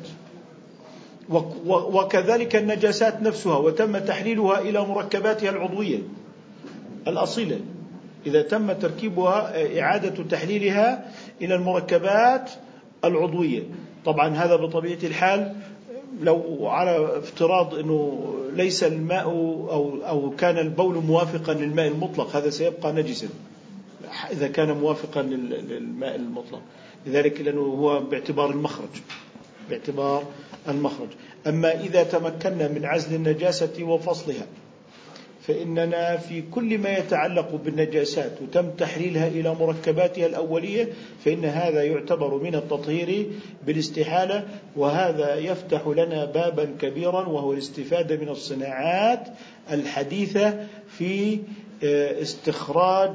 A: وكذلك النجاسات نفسها وتم تحليلها إلى مركباتها العضوية الأصيلة، إذا تم تركيبها إعادة تحليلها إلى المركبات العضوية. طبعا هذا بطبيعة الحال لو على افتراض أنه ليس الماء أو كان البول موافقا للماء المطلق، هذا سيبقى نجسا إذا كان موافقا للماء المطلق، لذلك لأنه هو باعتبار باعتبار المخرج. أما إذا تمكنا من عزل النجاسة وفصلها فإننا في كل ما يتعلق بالنجاسات وتم تحليلها إلى مركباتها الأولية فإن هذا يعتبر من التطهير بالاستحالة، وهذا يفتح لنا بابا كبيرا وهو الاستفادة من الصناعات الحديثة في استخراج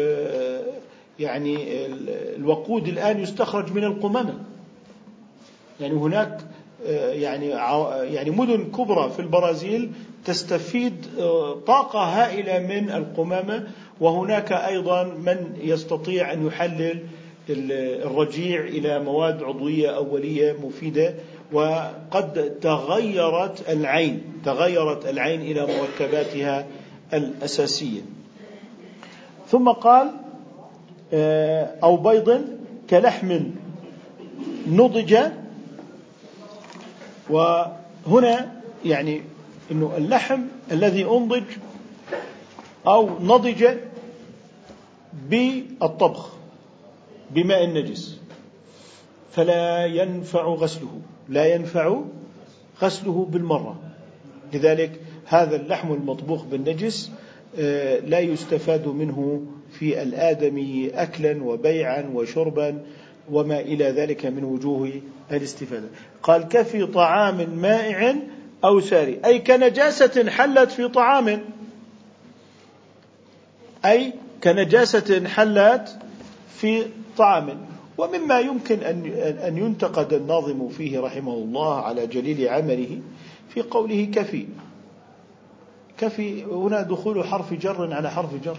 A: يعني الوقود الآن يستخرج من القمامة. يعني هناك يعني مدن كبرى في البرازيل تستفيد طاقة هائلة من القمامة، وهناك أيضا من يستطيع أن يحلل الرجيع إلى مواد عضوية أولية مفيدة. وقد تغيرت العين إلى مركباتها الأساسية. ثم قال أو بيض كلحم نضج. وهنا يعني إنه اللحم الذي أنضج أو نضج بالطبخ بماء نجس فلا ينفع غسله بالمرة. لذلك هذا اللحم المطبوخ بالنجس لا يستفاد منه في الآدمي أكلا وبيعا وشربا وما إلى ذلك من وجوه الاستفادة. قال كفي طعام مائع أو ساري، أي كنجاسة حلت في طعام، أي كنجاسة حلت في طعام. ومما يمكن أن ينتقد الناظم فيه رحمه الله على جليل عمله في قوله كفي هنا دخول حرف جر على حرف جر،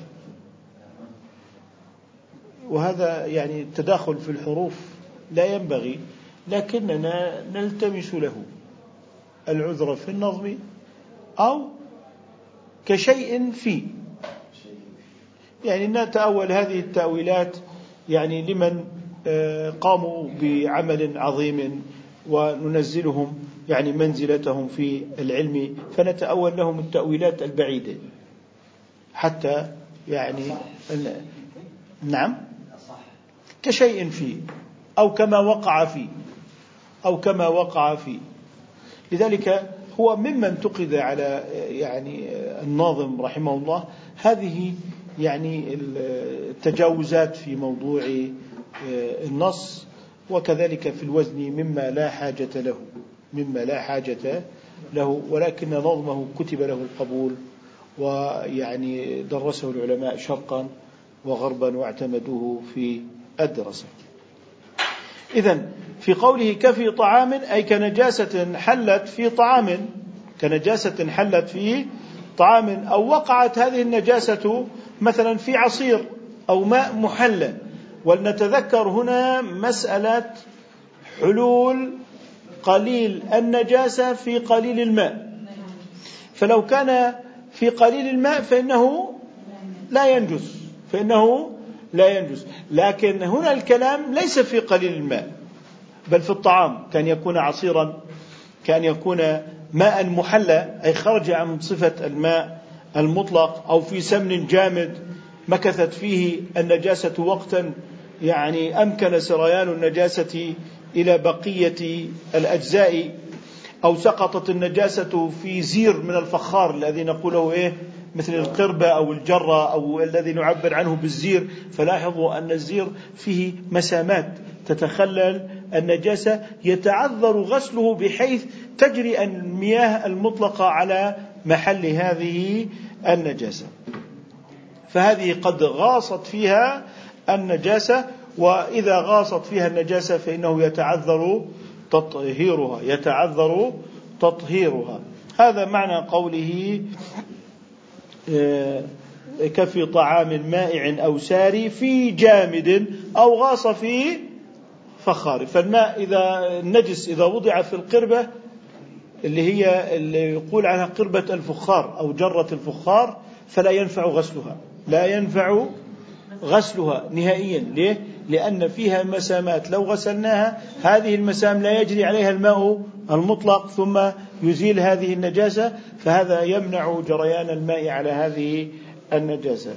A: وهذا يعني تداخل في الحروف لا ينبغي، لكننا نلتمس له العذر في النظم أو كشيء فيه. يعني نتأول هذه التأويلات يعني لمن قاموا بعمل عظيم وننزلهم يعني منزلتهم في العلم، فنتأول لهم التأويلات البعيدة حتى يعني نعم كشيء فيه أو كما وقع فيه. لذلك هو ممن تقد على يعني الناظم رحمه الله هذه يعني التجاوزات في موضوع النص، وكذلك في الوزن مما لا حاجة له، ولكن نظمه كتب له القبول، ويعني درسه العلماء شرقا وغربا واعتمدوه في الدراسة. إذن في قوله كفي طعام أي كنجاسة حلت في طعام أو وقعت هذه النجاسة مثلا في عصير أو ماء محلى. ولنتذكر هنا مسألة حلول قليل النجاسة في قليل الماء، فلو كان في قليل الماء فإنه لا ينجس، لكن هنا الكلام ليس في قليل الماء بل في الطعام، كان يكون عصيرا، كان يكون ماء محلى أي خرج عن صفة الماء المطلق، أو في سمن جامد مكثت فيه النجاسة وقتا يعني أمكن سريان النجاسة إلى بقية الأجزاء، أو سقطت النجاسة في زير من الفخار الذي نقوله مثل القربة أو الجرة أو الذي نعبر عنه بالزير. فلاحظوا أن الزير فيه مسامات تتخلل النجاسة، يتعذر غسله بحيث تجري المياه المطلقة على محل هذه النجاسة، فهذه قد غاصت فيها النجاسة، وإذا غاصت فيها النجاسة فإنه يتعذر تطهيرها. هذا معنى قوله كفي طعام مائع أو ساري في جامد أو غاص في فخار. فالماء النجس إذا وضع في القربة اللي يقول عنها قربة الفخار أو جرة الفخار فلا ينفع غسلها نهائيا. ليه؟ لأن فيها مسامات لو غسلناها هذه المسام لا يجري عليها الماء المطلق ثم يزيل هذه النجاسة، فهذا يمنع جريان الماء على هذه النجاسة،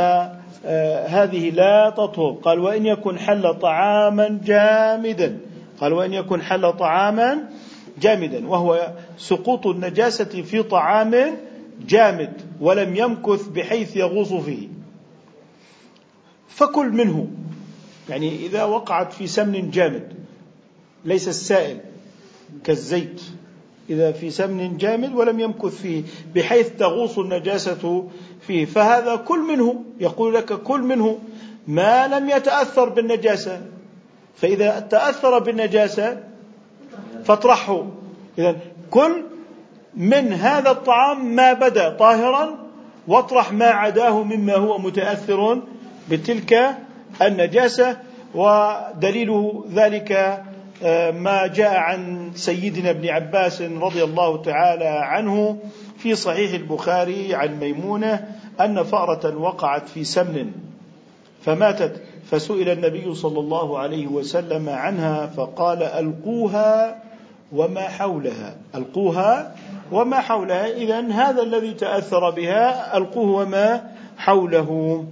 A: فهذه لا تطهر. قال وإن يكن حل طعاما جامدا قال وإن يكن حل طعاما جامدا، وهو سقوط النجاسة في طعام جامد ولم يمكث بحيث يغوص فيه، فكل منه. يعني إذا وقعت في سمن جامد ليس السائل كالزيت، إذا في سمن جامد ولم يمكث فيه بحيث تغوص النجاسة فيه، فهذا كل منه. يقول لك كل منه ما لم يتأثر بالنجاسة، فإذا تأثر بالنجاسة فاطرحه. إذن كل من هذا الطعام ما بدا طاهرا، واطرح ما عداه مما هو متأثر بتلك النجاسة. ودليل ذلك ما جاء عن سيدنا ابن عباس رضي الله تعالى عنه في صحيح البخاري عن ميمونة أن فأرة وقعت في سمن فماتت، فسئل النبي صلى الله عليه وسلم عنها فقال ألقوها وما حولها، ألقوها وما حولها. إذن هذا الذي تأثر بها ألقوه وما حوله.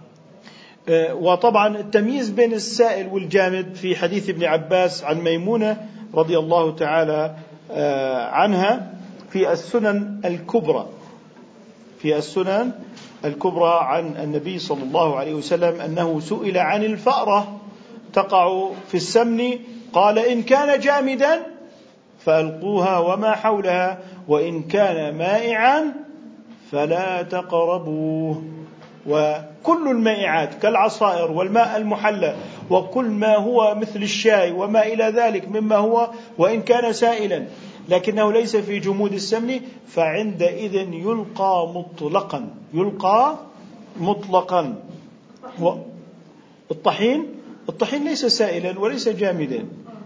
A: وطبعا التمييز بين السائل والجامد في حديث ابن عباس عن ميمونة رضي الله تعالى عنها في السنن الكبرى، في السنن الكبرى عن النبي صلى الله عليه وسلم أنه سئل عن الفأرة تقع في السمن قال إن كان جامدا فألقوها وما حولها، وإن كان مائعا فلا تقربوه. وكل المائعات كالعصائر والماء المحلى وكل ما هو مثل الشاي وما إلى ذلك مما هو وإن كان سائلا لكنه ليس في جمود السمن فعندئذ يلقى مطلقا، يلقى مطلقا. الطحين ليس سائلا وليس جامدا،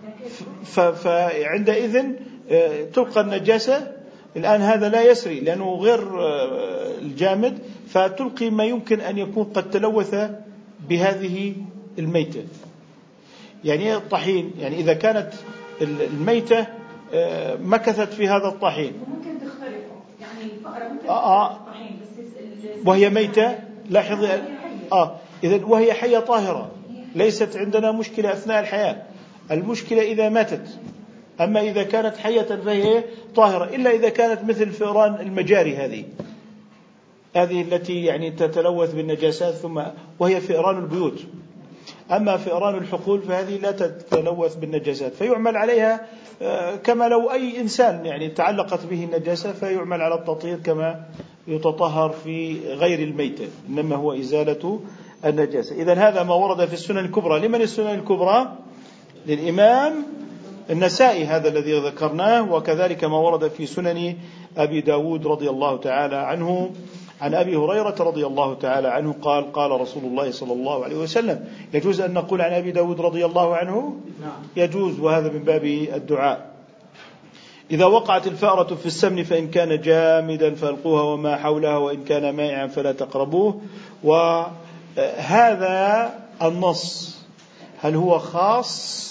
A: فعندئذ تلقى النجاسة. الآن هذا لا يسري لأنه غير الجامد، فتلقي ما يمكن أن يكون قد تلوث بهذه الميتة. يعني الطحين، يعني إذا كانت الميتة مكثت في هذا الطحين
C: ممكن تخترقه، يعني الفأرة ممكن الطحين بس
A: وهي ميتة. لاحظ إذن وهي حية طاهرة ليست عندنا مشكلة أثناء الحياة، المشكلة إذا ماتت. أما إذا كانت حية فهي طاهرة، إلا إذا كانت مثل فئران المجاري هذه التي يعني تتلوث بالنجاسات ثم وهي فئران البيوت. أما فئران الحقول فهذه لا تتلوث بالنجاسات، فيعمل عليها كما لو أي إنسان يعني تعلقت به النجاسة، فيعمل على التطهير كما يتطهر في غير الميتة، إنما هو إزالة النجاسة. إذن هذا ما ورد في السنن الكبرى. لمن السنن الكبرى؟ للإمام النسائي هذا الذي ذكرناه، وكذلك ما ورد في سنن أبي داود رضي الله تعالى عنه عن أبي هريرة رضي الله تعالى عنه قال قال رسول الله صلى الله عليه وسلم. يجوز أن نقول عن أبي داود رضي الله عنه؟ يجوز، وهذا من باب الدعاء. إذا وقعت الفأرة في السمن فإن كان جامدا فألقوها وما حولها، وإن كان مائعا فلا تقربوه. وهذا النص هل هو خاص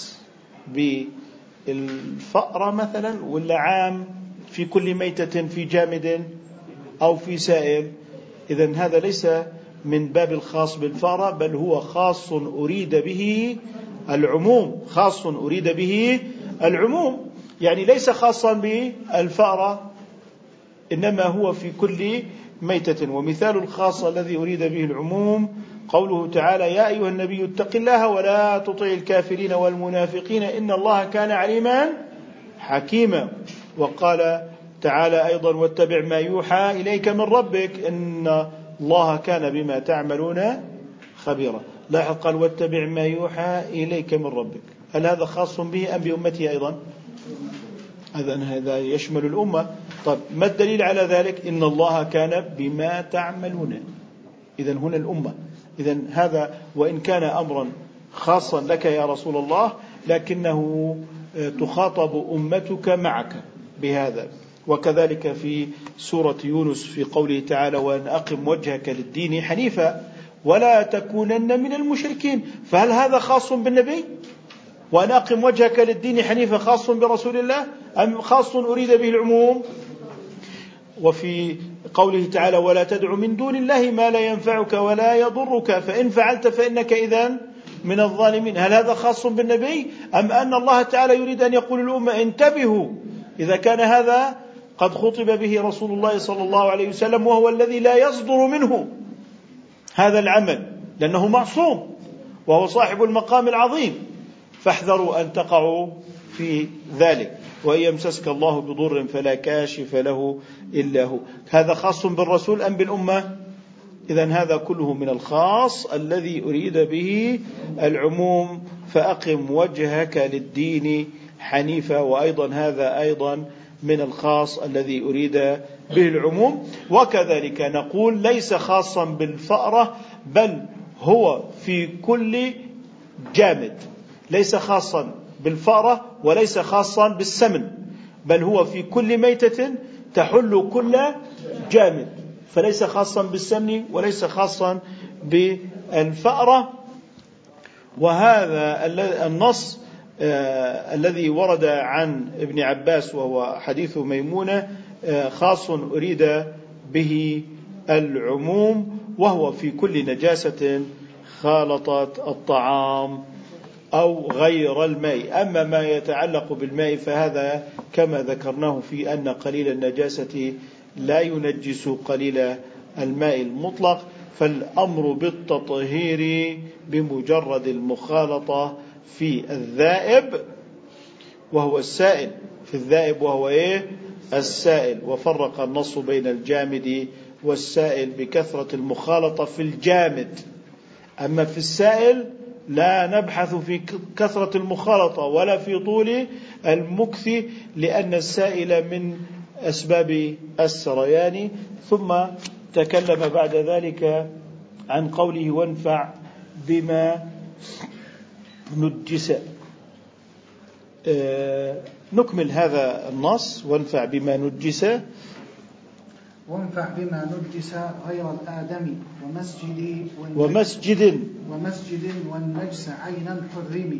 A: بالفأرة مثلا ولا عام في كل ميتة في جامد أو في سائل؟ إذن هذا ليس من باب الخاص بالفأرة، بل هو خاص أريد به العموم، خاص أريد به العموم، يعني ليس خاصا بالفأرة إنما هو في كل ميتة. ومثال الخاص الذي أريد به العموم قوله تعالى يا أيها النبي اتق الله ولا تطع الكافرين والمنافقين إن الله كان عليما حكيما. وقال تعالى أيضا واتبع ما يوحى إليك من ربك إن الله كان بما تعملون خبيرا. لاحظ قال واتبع ما يوحى إليك من ربك، هل هذا خاص به أم بأمته أيضا؟ هذا يشمل الأمة. طيب ما الدليل على ذلك؟ إن الله كان بما تعملون، إذن هنا الأمة. إذن هذا وإن كان أمرا خاصا لك يا رسول الله لكنه تخاطب أمتك معك بهذا. وكذلك في سورة يونس في قوله تعالى وأن أقم وجهك للدين حنيفا ولا تكونن من المشركين، فهل هذا خاص بالنبي؟ وأن أقم وجهك للدين حنيفا خاص برسول الله أم خاص أريد به العموم؟ وفي قوله تعالى ولا تدع من دون الله ما لا ينفعك ولا يضرك فإن فعلت فإنك إذن من الظالمين. هل هذا خاص بالنبي أم أن الله تعالى يريد أن يقول الأمة انتبهوا إذا كان هذا قد خطب به رسول الله صلى الله عليه وسلم وهو الذي لا يصدر منه هذا العمل لأنه معصوم وهو صاحب المقام العظيم، فاحذروا أن تقعوا في ذلك. وإن يمسسك الله بضر فلا كاشف له إلا هو. هذا خاص بالرسول أم بالأمة؟ إذن هذا كله من الخاص الذي أريد به العموم، فأقم وجهك للدين حنيفا. وأيضا هذا أيضا من الخاص الذي أريد به العموم. وكذلك نقول ليس خاصا بالفأرة بل هو في كل جامد، ليس خاصا بالفأرة وليس خاصا بالسمن، بل هو في كل ميتة تحل كل جامد، فليس خاصا بالسمن وليس خاصا بالفأرة. وهذا النص الذي ورد عن ابن عباس وهو حديث ميمونة خاص أريد به العموم، وهو في كل نجاسة خالطت الطعام أو غير الماء. أما ما يتعلق بالماء فهذا كما ذكرناه في أن قليل النجاسة لا ينجس قليل الماء المطلق، فالأمر بالتطهير بمجرد المخالطة في الذائب وهو السائل، في الذائب وهو السائل. وفرق النص بين الجامد والسائل بكثرة المخالطة في الجامد، أما في السائل لا نبحث في كثرة المخالطة ولا في طول المكث، لأن السائل من أسباب السريان. ثم تكلم بعد ذلك عن قوله وانفع بما نجس. نكمل هذا النص. وانفع بما نجس،
B: وانفع بما نجس غير الآدم ومسجد والنجس عينا حرمي.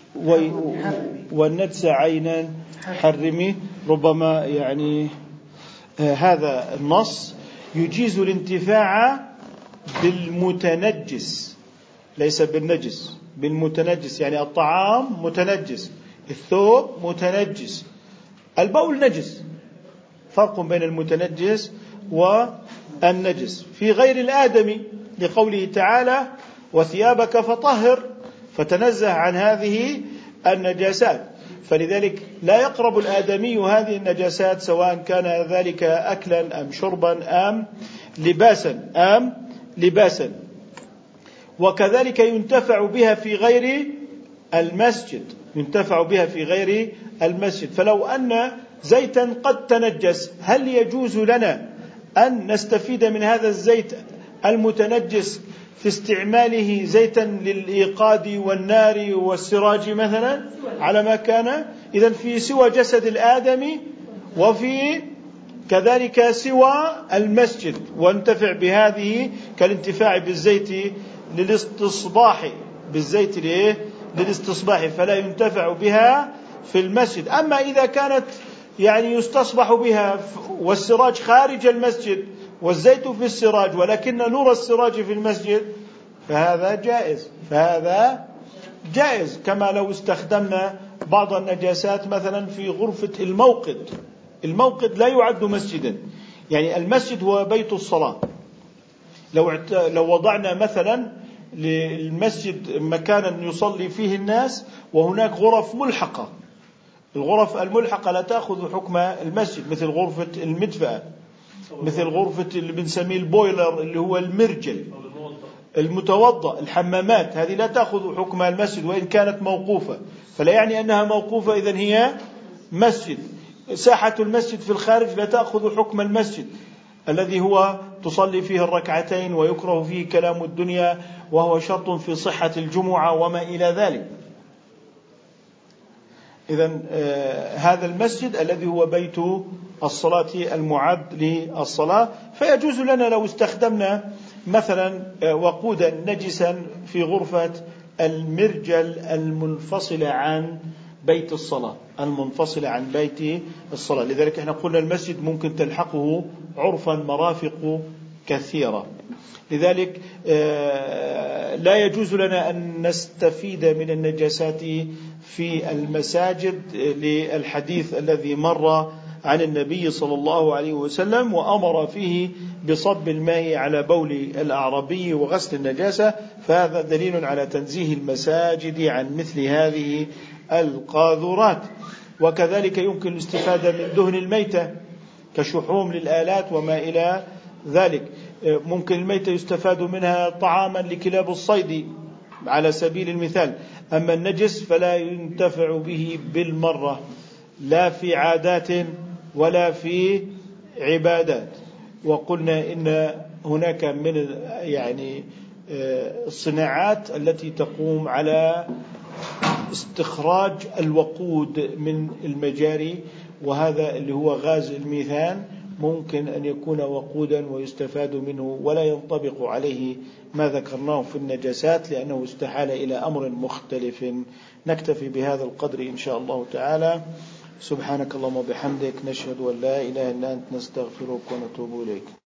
A: والنجس عينا حرمي. ربما يعني هذا النص يجيز الانتفاع بالمتنجس ليس بالنجس، بالمتنجس، يعني الطعام متنجس، الثوب متنجس، البول نجس، فرق بين المتنجس والنجس. في غير الآدمي لقوله تعالى وثيابك فطهر، فتنزه عن هذه النجاسات، فلذلك لا يقرب الآدمي هذه النجاسات سواء كان ذلك أكلا أم شربا أم لباسا. وكذلك ينتفع بها في غير المسجد، فلو أن زيتا قد تنجس هل يجوز لنا أن نستفيد من هذا الزيت المتنجس في استعماله زيتا للإيقاد والنار والسراج مثلا على ما كان؟ إذن في سوى جسد الآدمي وفي كذلك سوى المسجد، وانتفع بهذه كالانتفاع بالزيت للاستصباح فلا ينتفع بها في المسجد. أما إذا كانت يعني يستصبح بها والسراج خارج المسجد والزيت في السراج ولكن نور السراج في المسجد فهذا جائز، كما لو استخدمنا بعض النجاسات مثلا في غرفة الموقد لا يعد مسجدا، يعني المسجد هو بيت الصلاة. لو وضعنا مثلا للمسجد مكانا يصلي فيه الناس وهناك غرف ملحقة، الغرف الملحقة لا تأخذ حكم المسجد، مثل غرفة المدفأة، مثل غرفة اللي بنسميه البويلر اللي هو المرجل، المتوضأ، الحمامات، هذه لا تأخذ حكم المسجد وإن كانت موقوفة، فلا يعني أنها موقوفة إذن هي مسجد. ساحة المسجد في الخارج لا تأخذ حكم المسجد الذي هو تصلي فيه الركعتين ويكره فيه كلام الدنيا وهو شرط في صحة الجمعة وما إلى ذلك. إذن هذا المسجد الذي هو بيت الصلاة المعد للصلاة، فيجوز لنا لو استخدمنا مثلا وقودا نجسا في غرفة المرجل المنفصلة عن بيت الصلاة، لذلك احنا قلنا المسجد ممكن تلحقه عرفا مرافق كثيرة. لذلك لا يجوز لنا أن نستفيد من النجاسات في المساجد للحديث الذي مر عن النبي صلى الله عليه وسلم وأمر فيه بصب الماء على بول الأعرابي وغسل النجاسة، فهذا دليل على تنزيه المساجد عن مثل هذه القاذورات. وكذلك يمكن الاستفادة من دهن الميتة كشحوم للآلات وما إلى ذلك. ممكن الميتة يستفاد منها طعاما لكلاب الصيد على سبيل المثال. أما النجس فلا ينتفع به بالمرة، لا في عادات ولا في عبادات. وقلنا إن هناك من الصناعات التي تقوم على استخراج الوقود من المجاري، وهذا اللي هو غاز الميثان ممكن أن يكون وقودا ويستفاد منه، ولا ينطبق عليه ما ذكرناه في النجاسات لأنه استحال إلى أمر مختلف. نكتفي بهذا القدر إن شاء الله تعالى. سبحانك اللهم وبحمدك، نشهد أن لا إله إلا أنت، نستغفرك ونتوب إليك.